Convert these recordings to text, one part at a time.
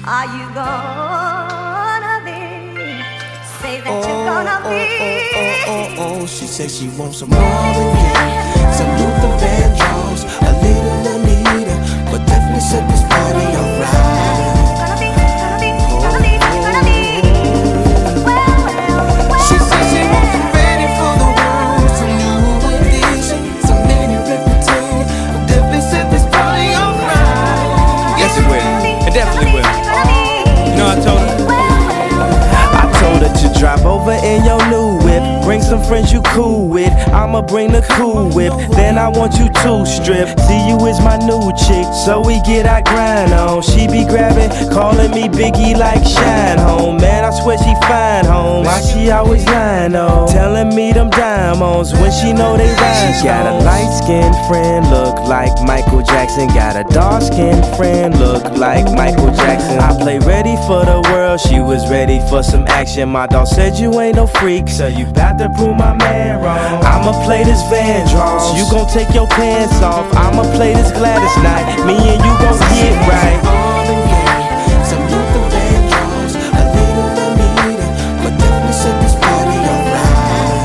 Are you gonna be? Say that you're gonna be. She said she wants some Marvin Gaye, some Luther Vandross, a little Anita, but definitely set this party alright. She said she wants some ready for the world, some new edition, some mini repertoire, but definitely set this party alright. Yes, it will. It definitely will. You know, I told her to drive over in your new whip. Bring some friends you cool with. I'ma bring the cool whip. Then I want you to strip. See you is my new chick, so we get our grind on. She be grabbing, calling me Biggie like Shine Home. Man, I swear she fine home. Why she always lying on? Telling me them diamonds when she know they rhyme. She got a light-skinned friend, look like Michael Jackson. Got a dark-skinned friend, look like Michael Jackson. I play ready for the world, she was ready for some action. My dog said you ain't no freak, so you bout to prove my man wrong. I'ma play this Vandross, you gon' take your pants off. I'ma play this Gladys night, me and you gon' get right. Some Luther Vandross, a little Anita, but definitely set this party alright.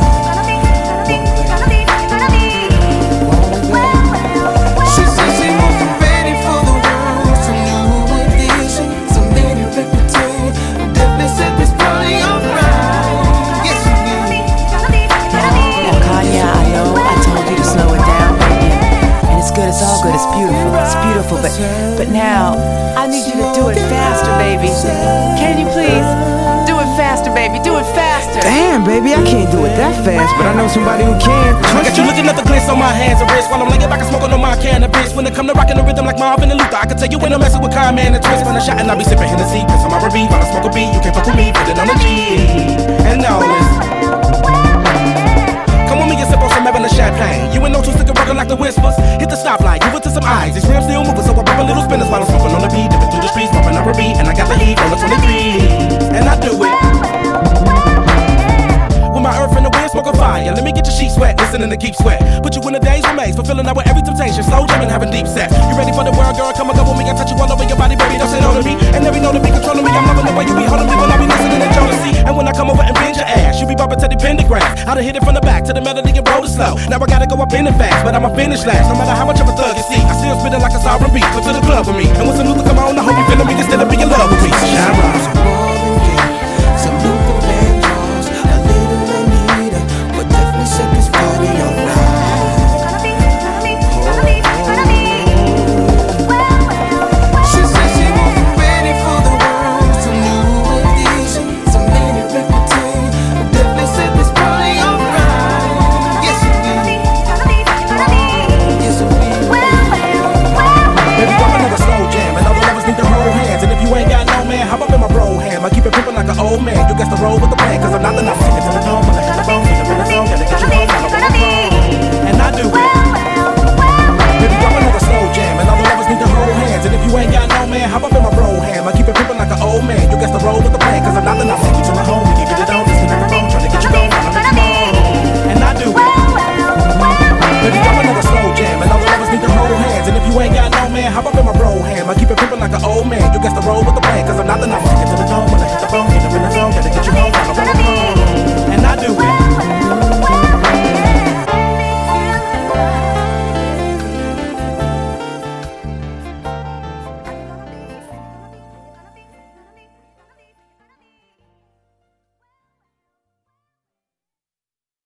She said she wants some ready for the world, some new edition, some mini repertoire, definitely set this party alright. It's all good, it's beautiful, but now I need you to do it faster, baby. Can you please do it faster, baby? Do it faster. Damn, baby, I can't do it that fast, but I know somebody who can. I got you looking at the glitz on my hands and wrists while I'm laying back and smoking on my cannabis. When it come to rocking the rhythm like Marvin and Luther, I can tell you when I'm messing with Carman and Twist. When I shot and I be sipping Hennessy, cause I'm R&B. While I smoke a beat, you can't fuck with me, put it on the G. And now listen. Come with me and sip on some Evan champagne. You ain't no two sticker rockin' like the Whispers. Hit the stoplight, give it to some eyes. These rims still moving, so I pop a little spinners while I'm smoking on the beat. Dipping through the streets, popping up a beat, and I got the heat on the 23. And I do it with my earth and the wind, smoking fire. Let me get your sheets wet, listening to Keep Sweat. Put you in the days remains, fulfilling out with every temptation. Slow jamming, having deep sex. You ready for the world, girl? Come and go with me. I touch you all over your body, baby. Don't say no to me. And every know to be controlling me. I'm loving the way you be holding me when I be listening to jealousy. And when I come over and bend your ass, you be bumping to the pentagram. I done hit it from the back to the melody and roll it slow. Now I gotta go up in it fast, but I'ma finish last. No matter how much of a thug you see, I still spitting like a sovereign beat. Come to the club with me, and when some Luther come on, I hope you feeling me instead of being in love with me. Shine rock. Some Luther Vandross, a little Anita, but definitely set this party alright. She said she wants some ready for the world, some new edition, some mini repertoire, but definitely set this party alright. Yes it will. Yes it will. Baby, drop another slow jam, and all the lovers need to hold hands. And if you ain't got no man, hop up in my bro ham. I keep it pimpin' like an old man. You got to roll with the plan, cause I'm not the nothing. It's in the dome, but I got the bone, need to bring the song, gotta get you home, I'm on the phone. And I do it. Baby, drop another slow jam, and all the lovers need to hold hands. And if you ain't got no man, hop up in my bro ham. I keep it pimpin' like an old man. You got to roll with the plan, cause I'm not the nothing. Take you to my home, we can get it on, disconnect the phone, tryna get you going, I'm on the phone. And I do it. Baby, drop another slow jam, and all the lovers need to hold hands. And if you ain't got no man, hop up in my bro ham. I keep it pimpin' like an old man. You got to roll with the